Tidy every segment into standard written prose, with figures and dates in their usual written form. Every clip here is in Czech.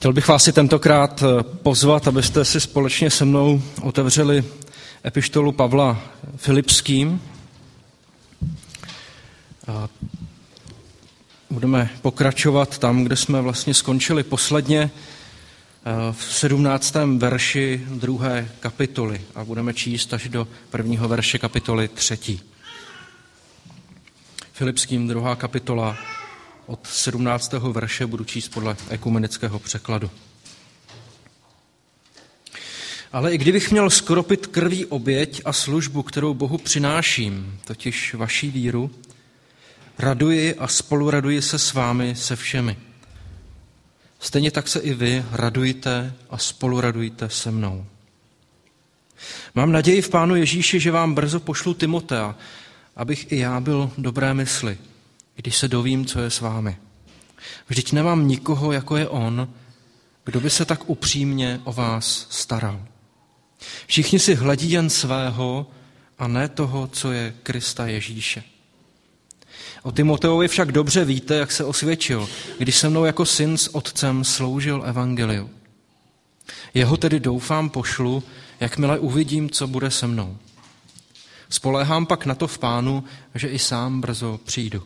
Chtěl bych vás i tentokrát pozvat, abyste si společně se mnou otevřeli epištolu Pavla Filipským. Budeme pokračovat tam, kde jsme vlastně skončili posledně v 17. verši 2. kapitoly a budeme číst až do 1. verše kapitoly 3. Filipským 2. kapitola od 17. verše budu číst podle ekumenického překladu. Ale i kdybych měl skropit krví oběť a službu, kterou Bohu přináším, totiž vaši víru, raduji a spoluraduji se s vámi se všemi. Stejně tak se i vy radujte a spoluradujte se mnou. Mám naději v Pánu Ježíši, že vám brzo pošlu Timotea, abych i já byl dobré mysli, když se dovím, co je s vámi. Vždyť nemám nikoho, jako je on, kdo by se tak upřímně o vás staral. Všichni si hledí jen svého a ne toho, co je Krista Ježíše. O Timoteovi však dobře víte, jak se osvědčil, když se mnou jako syn s otcem sloužil evangeliu. Jeho tedy doufám pošlu, jakmile uvidím, co bude se mnou. Spoléhám pak na to v Pánu, že i sám brzo přijdu.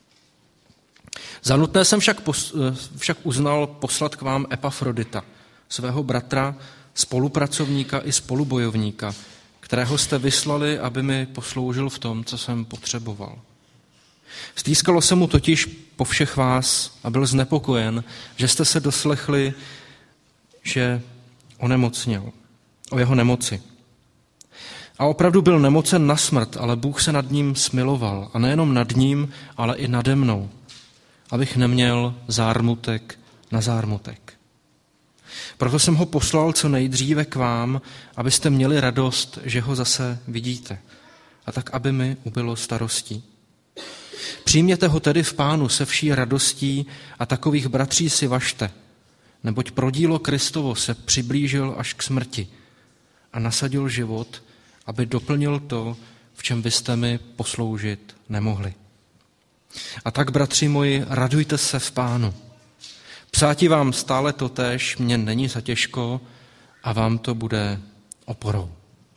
Za nutné jsem však uznal poslat k vám Epafrodita, svého bratra, spolupracovníka i spolubojovníka, kterého jste vyslali, aby mi posloužil v tom, co jsem potřeboval. Stýskalo se mu totiž po všech vás a byl znepokojen, že jste se doslechli, že onemocněl, o jeho nemoci. A opravdu byl nemocen na smrt, ale Bůh se nad ním smiloval. A nejenom nad ním, ale i nade mnou, abych neměl zármutek na zármutek. Proto jsem ho poslal co nejdříve k vám, abyste měli radost, že ho zase vidíte. A tak, aby mi ubylo starostí. Přijměte ho tedy v Pánu se vší radostí a takových bratří si važte, neboť pro dílo Kristovo se přiblížil až k smrti a nasadil život, aby doplnil to, v čem byste mi posloužit nemohli. A tak, bratři moji, radujte se v Pánu. Psáti vám stále totéž mně není za těžko a vám to bude oporou.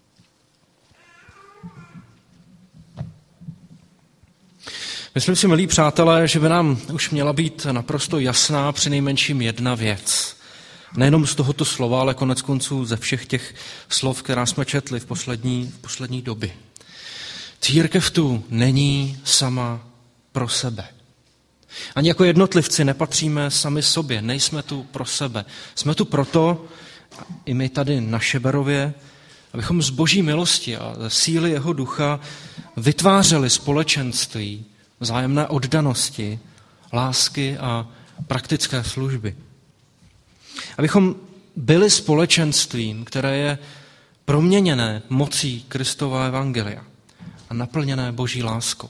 Myslím si, milí přátelé, že by nám už měla být naprosto jasná přinejmenším jedna věc. Nejenom z tohoto slova, ale koneckonců ze všech těch slov, která jsme četli v poslední době. Církev tu není sama pro sebe. Ani jako jednotlivci nepatříme sami sobě, nejsme tu pro sebe. Jsme tu proto, i my tady na Šeberově, abychom z Boží milosti a ze síly jeho ducha vytvářeli společenství, vzájemné oddanosti, lásky a praktické služby. Abychom byli společenstvím, které je proměněné mocí Kristova evangelia a naplněné Boží láskou.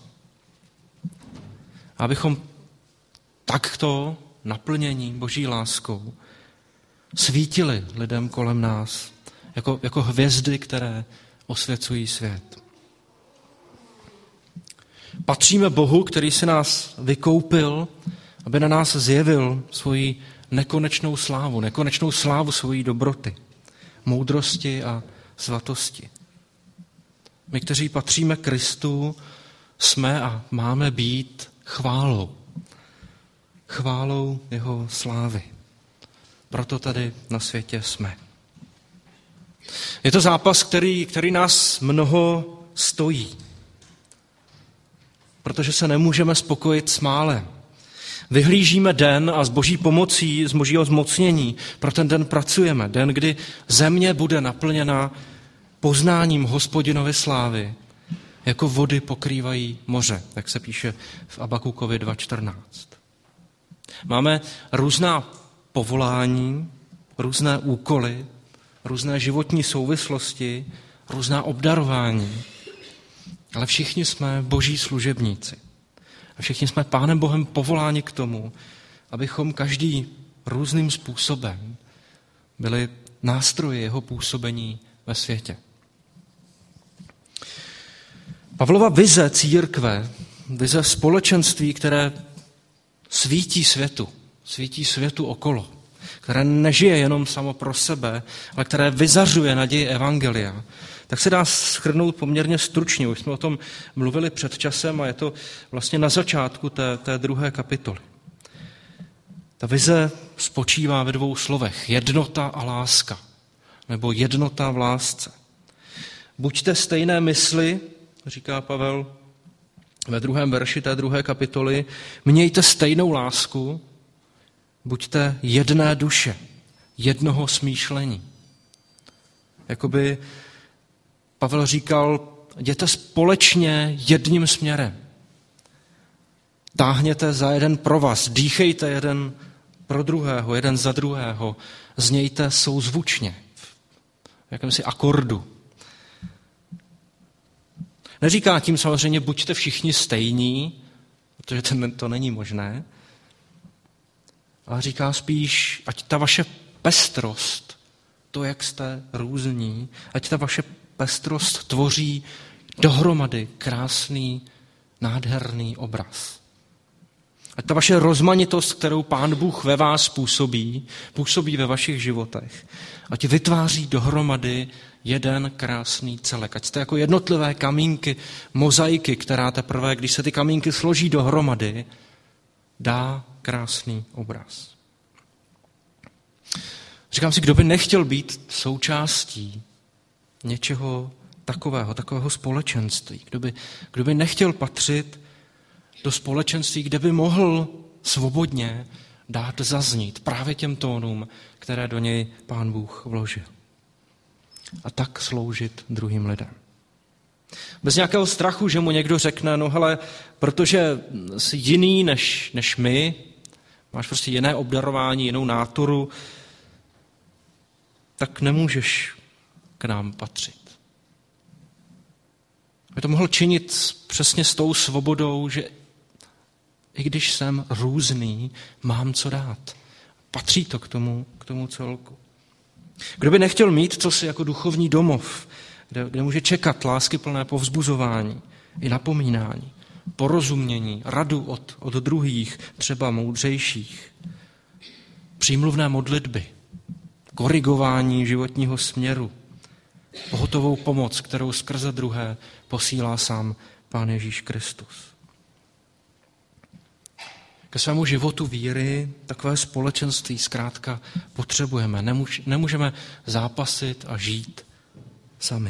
Abychom takto naplnění Boží láskou svítili lidem kolem nás jako hvězdy, které osvěcují svět. Patříme Bohu, který si nás vykoupil, aby na nás zjevil svoji nekonečnou slávu svojí dobroty, moudrosti a svatosti. My, kteří patříme Kristu, jsme a máme být chválou jeho slávy. Proto tady na světě jsme. Je to zápas, který nás mnoho stojí, protože se nemůžeme spokojit s málem. Vyhlížíme den a s Boží pomocí, z Božího zmocnění pro ten den pracujeme. Den, kdy země bude naplněna poznáním Hospodinovy slávy, jako vody pokrývají moře, jak se píše v Abakukovi 2.14. Máme různá povolání, různé úkoly, různé životní souvislosti, různá obdarování, ale všichni jsme Boží služebníci. A všichni jsme Pánem Bohem povoláni k tomu, abychom každý různým způsobem byli nástroji jeho působení ve světě. Pavlova vize církve, vize společenství, které svítí světu okolo, které nežije jenom samo pro sebe, ale které vyzařuje naději evangelia, tak se dá shrnout poměrně stručně. Už jsme o tom mluvili před časem a je to vlastně na začátku té 2. kapitoly. Ta vize spočívá ve 2 slovech. Jednota a láska. Nebo jednota v lásce. Buďte stejné mysli, říká Pavel ve 2. verši té 2. kapitoly, mějte stejnou lásku, buďte jedné duše, jednoho smýšlení. Jakoby Pavel říkal, jděte společně jedním směrem. Táhněte za jeden provaz, dýchejte jeden pro druhého, jeden za druhého, znějte souzvučně, v jakémsi akordu. Neříká tím samozřejmě, buďte všichni stejní, protože to není možné, ale říká spíš, ať ta vaše pestrost, to, jak jste různí, ať ta vaše pestrost tvoří dohromady krásný, nádherný obraz. Ať ta vaše rozmanitost, kterou Pán Bůh ve vás působí ve vašich životech, ať vytváří dohromady jeden krásný celek. Ať jste jako jednotlivé kamínky, mozaiky, která teprve, když se ty kamínky složí dohromady, dá krásný obraz. Říkám si, kdo by nechtěl být součástí něčeho takového společenství. Kdo by nechtěl patřit do společenství, kde by mohl svobodně dát zaznít právě těm tónům, které do něj Pán Bůh vložil. A tak sloužit druhým lidem. Bez nějakého strachu, že mu někdo řekne, no hele, protože jsi jiný než my, máš prostě jiné obdarování, jinou náturu, tak nemůžeš k nám patřit. By to mohl činit přesně s tou svobodou, že i když jsem různý, mám co dát. Patří to k tomu celku. Kdo by nechtěl mít cosi jako duchovní domov, kde může čekat láskyplné povzbuzování i napomínání, porozumění, radu od druhých, třeba moudřejších, přímluvné modlitby, korigování životního směru, pohotovou pomoc, kterou skrze druhé posílá sám Pán Ježíš Kristus. Ke svému životu víry takové společenství zkrátka potřebujeme. Nemůžeme zápasit a žít sami.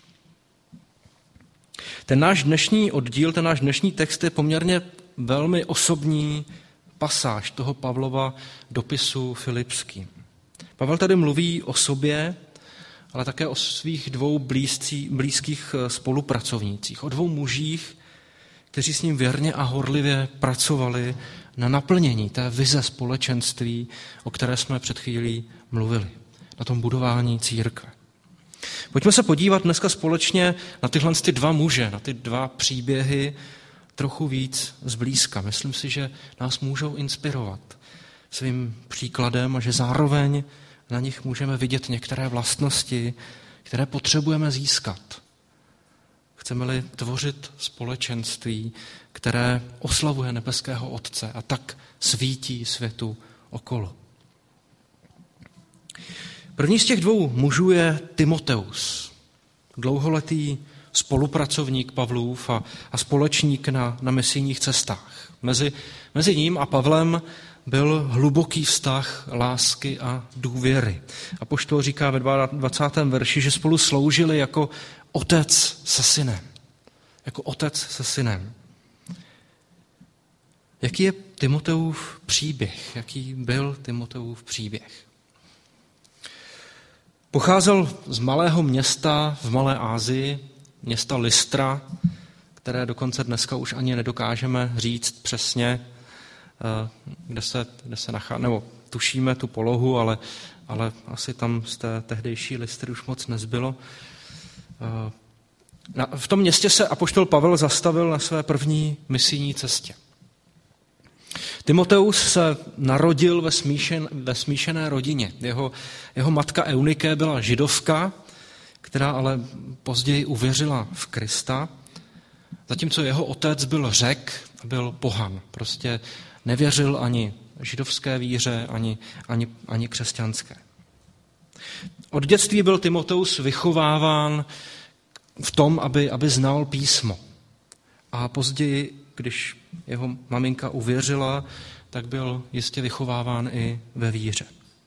Ten náš dnešní oddíl, ten náš dnešní text je poměrně velmi osobní pasáž toho Pavlova dopisu Filipským. Pavel tady mluví o sobě, ale také o svých 2 blízkých spolupracovnících, o 2 mužích, kteří s ním věrně a horlivě pracovali na naplnění té vize společenství, o které jsme před chvílí mluvili, na tom budování církve. Pojďme se podívat dneska společně na tyhle 2 muže, na ty 2 příběhy trochu víc zblízka. Myslím si, že nás můžou inspirovat svým příkladem a že zároveň na nich můžeme vidět některé vlastnosti, které potřebujeme získat. Chceme-li tvořit společenství, které oslavuje nebeského Otce a tak svítí světu okolo. První z těch 2 mužů je Timoteus, dlouholetý spolupracovník Pavlův a společník na misijních cestách. Mezi ním a Pavlem byl hluboký vztah lásky a důvěry. Apoštol říká ve 22. verši, že spolu sloužili jako otec se synem. Jako otec se synem. Jaký je Timoteův příběh? Jaký byl Timoteův příběh? Pocházel z malého města v Malé Asii, města Lystra, které dokonce dneska už ani nedokážeme říct přesně, kde se nachází, nebo tušíme tu polohu, ale asi tam z té tehdejší Lystry už moc nezbylo. V tom městě se apoštol Pavel zastavil na své první misijní cestě. Timoteus se narodil ve smíšené rodině. Jeho matka Eunike byla židovka, která ale později uvěřila v Krista, zatímco jeho otec byl Řek a byl pohan. Prostě nevěřil ani židovské víře, ani křesťanské. Od dětství byl Timoteus vychováván v tom, aby znal písmo. A později, když jeho maminka uvěřila, tak byl jistě vychováván i ve víře.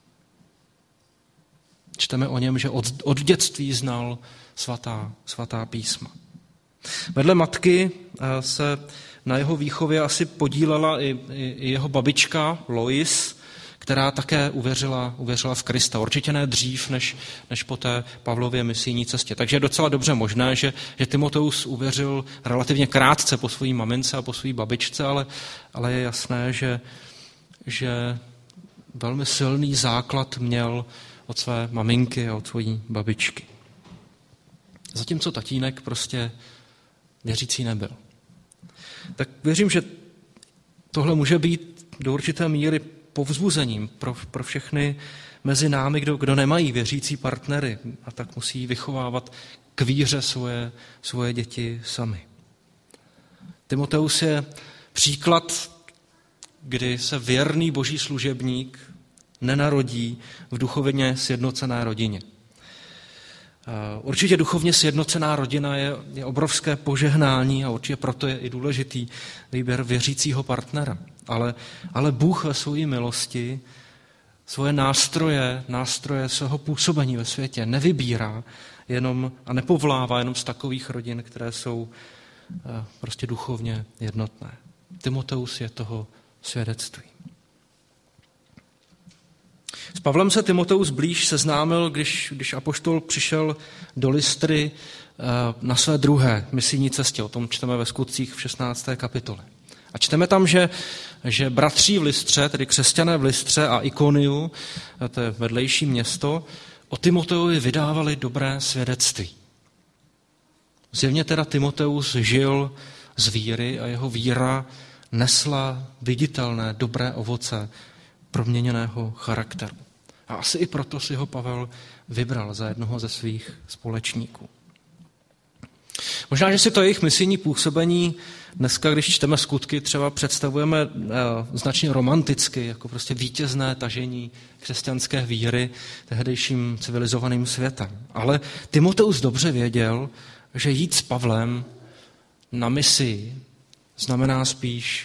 Čteme o něm, že od dětství znal svatá písma. Vedle matky se na jeho výchově asi podílela i jeho babička Lois, která také uvěřila v Krista. Určitě ne dřív, než po té Pavlově misijní cestě. Takže je docela dobře možné, že Timoteus uvěřil relativně krátce po své mamince a po své babičce, ale je jasné, že velmi silný základ měl od své maminky a od svojí babičky. Zatímco tatínek prostě věřící nebyl. Tak věřím, že tohle může být do určité míry povzbuzením pro všechny mezi námi, kdo nemají věřící partnery a tak musí vychovávat k víře svoje děti sami. Timoteus je příklad, kdy se věrný boží služebník nenarodí v duchovně sjednocené rodině. Určitě duchovně sjednocená rodina je obrovské požehnání a určitě proto je i důležitý výběr věřícího partnera. Ale Bůh ve své milosti svoje nástroje svého působení ve světě nevybírá jenom a nepovlává jenom z takových rodin, které jsou prostě duchovně jednotné. Timoteus je toho svědectví. S Pavlem se Timoteus blíž seznámil, když apoštol přišel do Lystry na své druhé misijní cestě. O tom čteme ve Skutcích v 16. kapitole. A čteme tam, že bratří v Lystře, tedy křesťané v Lystře a Ikoniu, to je vedlejší město, o Timoteovi vydávali dobré svědectví. Zjevně teda Timoteus žil z víry a jeho víra nesla viditelné, dobré ovoce proměněného charakteru. A asi i proto si ho Pavel vybral za jednoho ze svých společníků. Možná, že si to jejich misijní působení dneska, když čteme Skutky, třeba představujeme značně romanticky, jako prostě vítězné tažení křesťanské víry tehdejším civilizovaným světem. Ale Timoteus dobře věděl, že jít s Pavlem na misi znamená spíš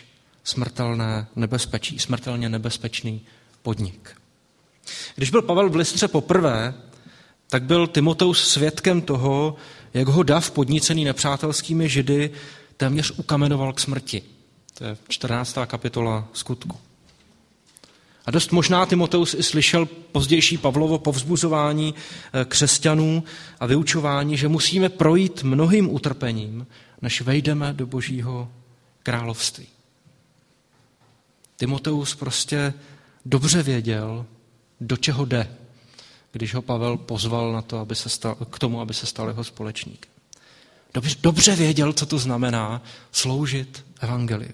smrtelně nebezpečný podnik. Když byl Pavel v Lystře poprvé, tak byl Timoteus svědkem toho, jak ho dav podnícený nepřátelskými Židy téměř ukamenoval k smrti. To je 14. kapitola Skutku. A dost možná Timoteus i slyšel pozdější Pavlovo povzbuzování křesťanů a vyučování, že musíme projít mnohým utrpením, než vejdeme do Božího království. Timoteus prostě dobře věděl, do čeho jde, když ho Pavel pozval na to, k tomu, aby se stal jeho společníkem. Dobře věděl, co to znamená sloužit evangeliu.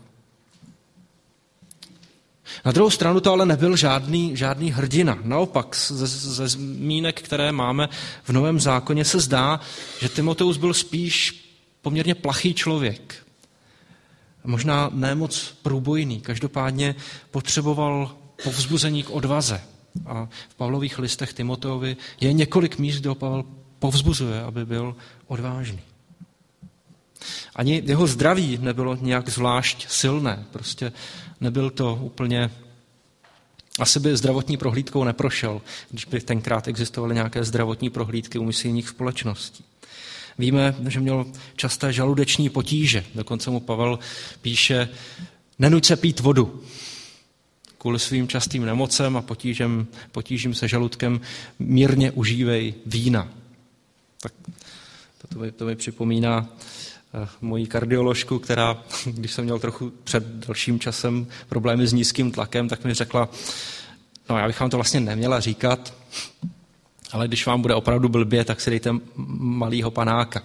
Na druhou stranu to ale nebyl žádný hrdina. Naopak, ze zmínek, které máme v Novém zákoně, se zdá, že Timoteus byl spíš poměrně plachý člověk. Možná ne moc průbojný, každopádně potřeboval povzbuzení k odvaze. A v Pavlových listech Timoteovi je několik míst, kde ho Pavel povzbuzuje, aby byl odvážný. Ani jeho zdraví nebylo nějak zvlášť silné, prostě nebyl to úplně, asi by zdravotní prohlídkou neprošel, když by tenkrát existovaly nějaké zdravotní prohlídky u misijních společností. Víme, že měl časté žaludeční potíže, dokonce mu Pavel píše, nenuť se pít vodu. Kvůli svým častým nemocem a potížím se žaludkem mírně užívej vína. Tak to mi připomíná moji kardioložku, která, když jsem měl trochu před dalším časem problémy s nízkým tlakem, tak mi řekla, no já bych vám to vlastně neměla říkat, ale když vám bude opravdu blbě, tak si dejte malýho panáka.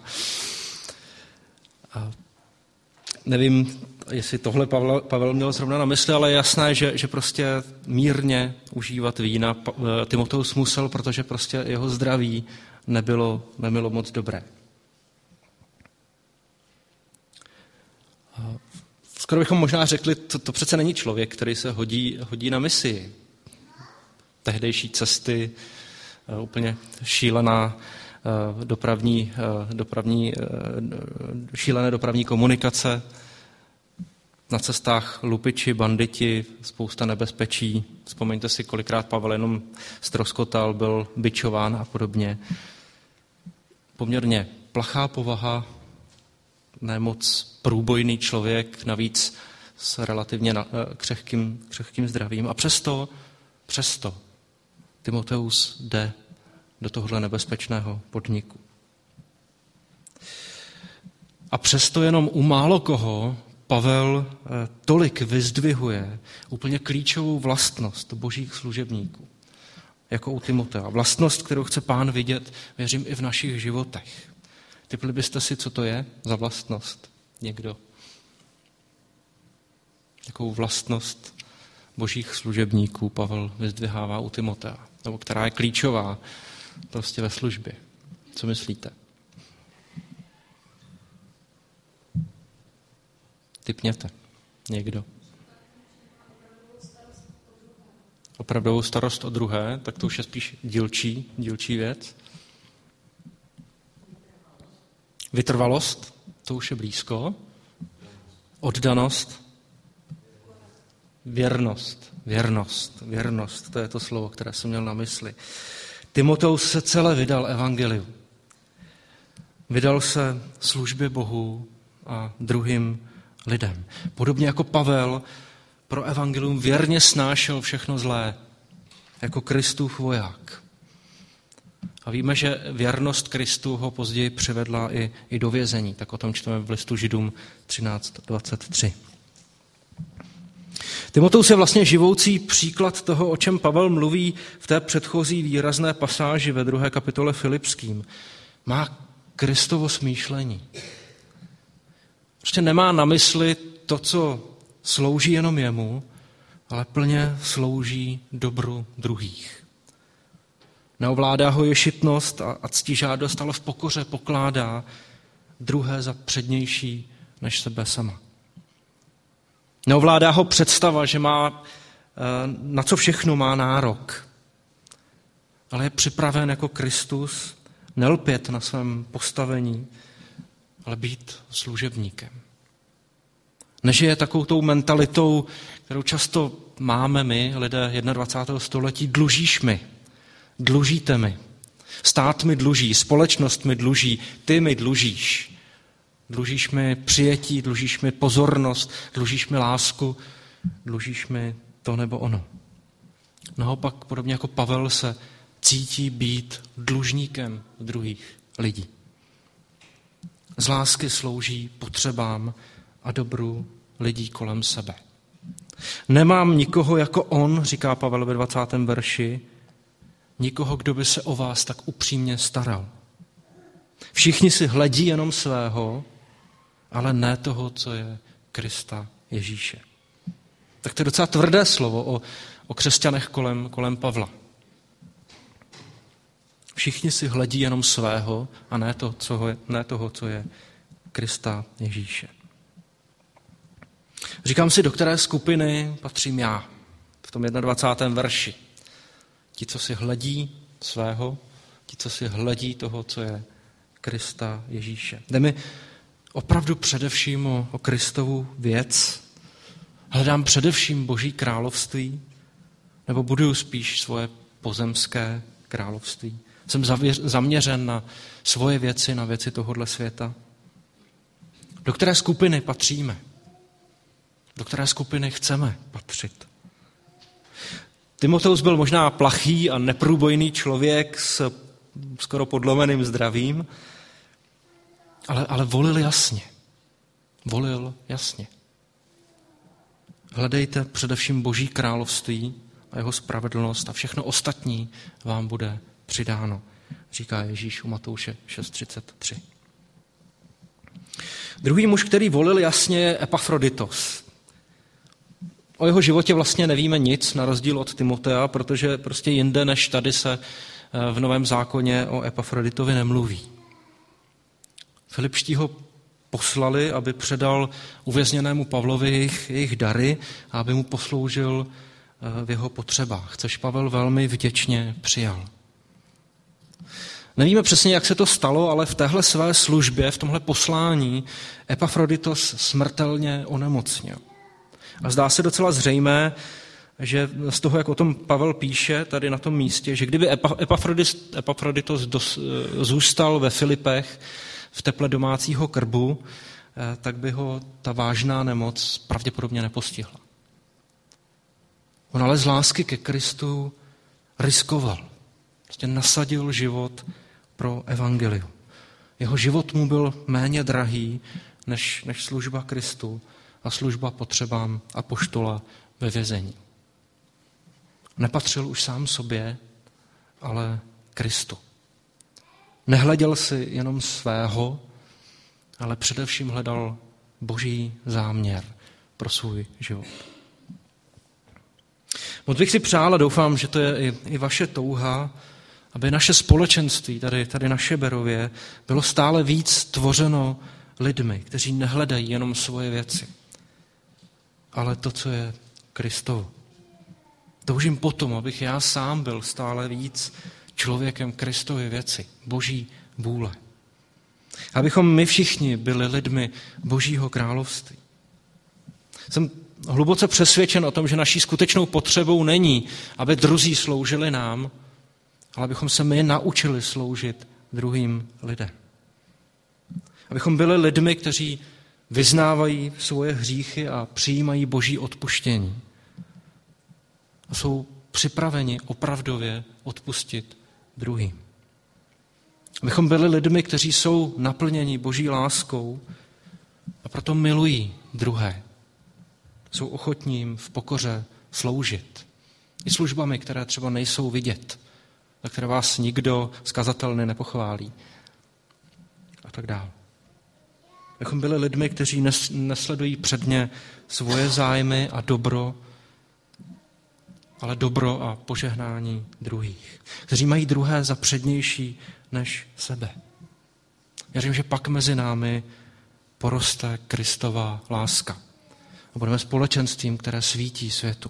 A nevím, jestli tohle Pavel měl zrovna na mysli, ale je jasné, že prostě mírně užívat vína Timoteus musel, protože prostě jeho zdraví nebylo moc dobré. Skoro bychom možná řekli, to přece není člověk, který se hodí na misi. Tehdejší cesty, úplně šílená šílené dopravní komunikace, na cestách lupiči, banditi, spousta nebezpečí. Vzpomeňte si, kolikrát Pavel jenom ztroskotal, byl bičován a podobně. Poměrně plachá povaha, nemoc průbojný člověk, navíc s relativně křehkým zdravím. A přesto Timoteus jde do tohohle nebezpečného podniku. A přesto jenom u málo koho Pavel tolik vyzdvihuje úplně klíčovou vlastnost božích služebníků, jako u Timotea. Vlastnost, kterou chce Pán vidět, věřím, i v našich životech. Tipli byste si, co to je za vlastnost? Někdo? Jakou vlastnost božích služebníků Pavel vyzdvihává u Timotea, nebo která je klíčová prostě ve službě. Co myslíte? Tipněte. Někdo. Opravdovou starost o druhé, tak to už je spíš dílčí věc. Vytrvalost, to už je blízko. Oddanost. Věrnost, to je to slovo, které jsem měl na mysli. Timoteus se celé vydal evangeliu. Vydal se službě Bohu a druhým lidem. Podobně jako Pavel pro evangelium věrně snášel všechno zlé, jako Kristův voják. A víme, že věrnost Kristu ho později přivedla i do vězení. Tak o tom čteme v listu Židům 13:23. Timoteus je vlastně živoucí příklad toho, o čem Pavel mluví v té předchozí výrazné pasáži ve 2. kapitole Filipským. Má Kristovo smýšlení. Prostě nemá na mysli to, co slouží jenom jemu, ale plně slouží dobru druhých. Neovládá ho ješitnost a ctižádost, ale v pokoře pokládá druhé za přednější než sebe sama. Neovládá ho představa, že má, na co všechno má nárok, ale je připraven jako Kristus nelpět na svém postavení, ale být služebníkem. Nežije takovou tou mentalitou, kterou často máme my, lidé 21. století, dlužíš mi, dlužíte mi. Stát mi dluží, společnost mi dluží, ty mi dlužíš. Dlužíš mi přijetí, dlužíš mi pozornost, dlužíš mi lásku, dlužíš mi to nebo ono. Naopak, podobně jako Pavel, se cítí být dlužníkem druhých lidí. Z lásky slouží potřebám a dobru lidí kolem sebe. Nemám nikoho jako on, říká Pavel ve 20. verši, nikoho, kdo by se o vás tak upřímně staral. Všichni si hledí jenom svého, ale ne toho, co je Krista Ježíše. Tak to je docela tvrdé slovo o křesťanech kolem Pavla. Všichni si hledí jenom svého a ne toho, co je Krista Ježíše. Říkám si, do které skupiny patřím já v tom 21. verši. Ti, co si hledí svého, ti, co si hledí toho, co je Krista Ježíše. Jde mi opravdu především o Kristovu věc. Hledám především Boží království, nebo buduju spíš svoje pozemské království. Jsem zaměřen na svoje věci, na věci tohohle světa. Do které skupiny patříme? Do které skupiny chceme patřit? Timoteus byl možná plachý a neprůbojný člověk s skoro podlomeným zdravím, ale volil jasně. Hledejte především Boží království a jeho spravedlnost a všechno ostatní vám bude přidáno, říká Ježíš u Matouše 6:33. Druhý muž, který volil jasně, je Epafroditos. O jeho životě vlastně nevíme nic, na rozdíl od Timotea, protože prostě jinde než tady se v Novém zákoně o Epafroditovi nemluví. Filipští ho poslali, aby předal uvězněnému Pavlovi jejich dary a aby mu posloužil v jeho potřebách, což Pavel velmi vděčně přijal. Nevíme přesně, jak se to stalo, ale v téhle své službě, v tomhle poslání Epafroditos smrtelně onemocněl. A zdá se docela zřejmé, že z toho, jak o tom Pavel píše tady na tom místě, že kdyby Epafroditos zůstal ve Filipech v teple domácího krbu, tak by ho ta vážná nemoc pravděpodobně nepostihla. On ale z lásky ke Kristu riskoval. Prostě nasadil život pro evangelium. Jeho život mu byl méně drahý než služba Kristu a služba potřebám apoštola ve vězení. Nepatřil už sám sobě, ale Kristu. Nehleděl si jenom svého, ale především hledal Boží záměr pro svůj život. Moc bych si přál a doufám, že to je i vaše touha, aby naše společenství, tady na Šeberově, bylo stále víc tvořeno lidmi, kteří nehledají jenom svoje věci, ale to, co je Kristovo. Toužím potom, abych já sám byl stále víc člověkem Kristovy věci, Boží vůle. Abychom my všichni byli lidmi Božího království. Jsem hluboce přesvědčen o tom, že naší skutečnou potřebou není, aby druzí sloužili nám, ale abychom se my naučili sloužit druhým lidem. Abychom byli lidmi, kteří vyznávají svoje hříchy a přijímají Boží odpuštění. A jsou připraveni opravdově odpustit druhým. Abychom byli lidmi, kteří jsou naplněni Boží láskou a proto milují druhé. Jsou ochotní jim v pokoře sloužit. I službami, které třeba nejsou vidět, za které vás nikdo z kazatelny nepochválí. A tak dále. Abychom byli lidmi, kteří nesledují předně svoje zájmy a dobro, ale dobro a požehnání druhých. Kteří mají druhé za přednější než sebe. Věřím, že pak mezi námi poroste Kristova láska. A budeme společenstvím, které svítí světu.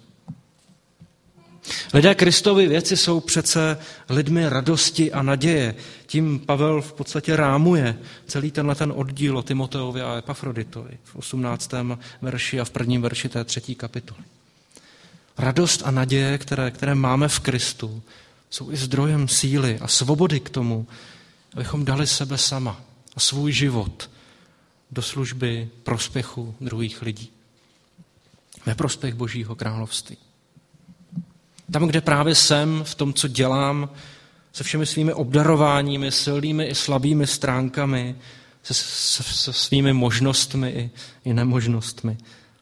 Lidé Kristovy věci jsou přece lidmi radosti a naděje. Tím Pavel v podstatě rámuje celý ten oddíl o Timoteovi a Epafroditovi v 18. verši a v 1. verši té 3. kapitoly. Radost a naděje, které máme v Kristu, jsou i zdrojem síly a svobody k tomu, abychom dali sebe sama a svůj život do služby prospěchu druhých lidí. Ve prospěch Božího království. Tam, kde právě jsem, v tom, co dělám, se všemi svými obdarováními, silnými i slabými stránkami, se svými možnostmi i nemožnostmi.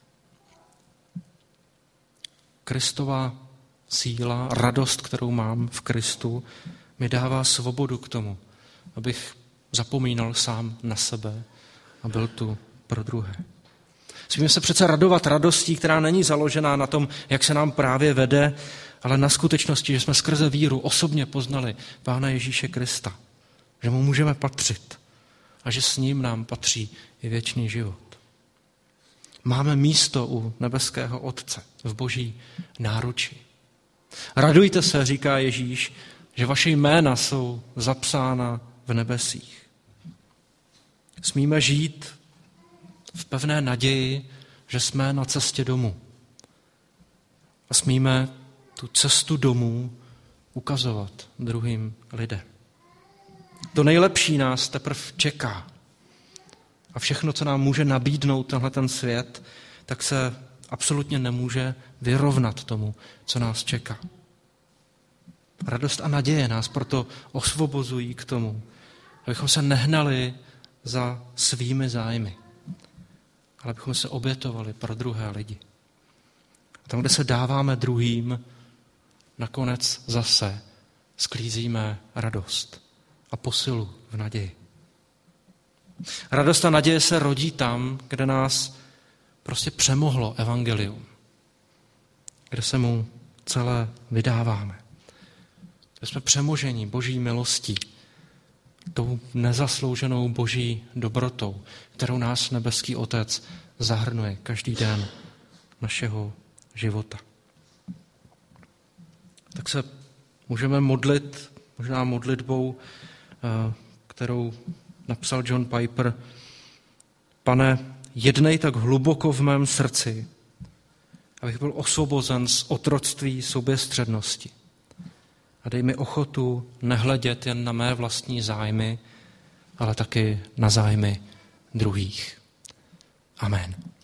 Kristova síla, radost, kterou mám v Kristu, mi dává svobodu k tomu, abych zapomínal sám na sebe a byl tu pro druhé. Smíme se přece radovat radostí, která není založená na tom, jak se nám právě vede, ale na skutečnosti, že jsme skrze víru osobně poznali Pána Ježíše Krista, že mu můžeme patřit a že s ním nám patří i věčný život. Máme místo u nebeského Otce v Boží náruči. Radujte se, říká Ježíš, že vaše jména jsou zapsána v nebesích. Smíme žít v pevné naději, že jsme na cestě domů. A smíme tu cestu domů ukazovat druhým lidem. To nejlepší nás teprve čeká. A všechno, co nám může nabídnout tenhle svět, tak se absolutně nemůže vyrovnat tomu, co nás čeká. Radost a naděje nás proto osvobozují k tomu, abychom se nehnali za svými zájmy, ale abychom se obětovali pro druhé lidi. A tam, kde se dáváme druhým, nakonec zase sklízíme radost a posilu v naději. Radost a naděje se rodí tam, kde nás prostě přemohlo evangelium, kde se mu celé vydáváme. Kde jsme přemoženi Boží milostí tou nezaslouženou boží dobrotou, kterou nás nebeský Otec zahrnuje každý den našeho života. Tak se můžeme modlit, možná modlitbou, kterou napsal John Piper. Pane, jednej tak hluboko v mém srdci, abych byl osvobozen z otroctví soběstřednosti. A dej mi ochotu nehledět jen na mé vlastní zájmy, ale taky na zájmy druhých. Amen.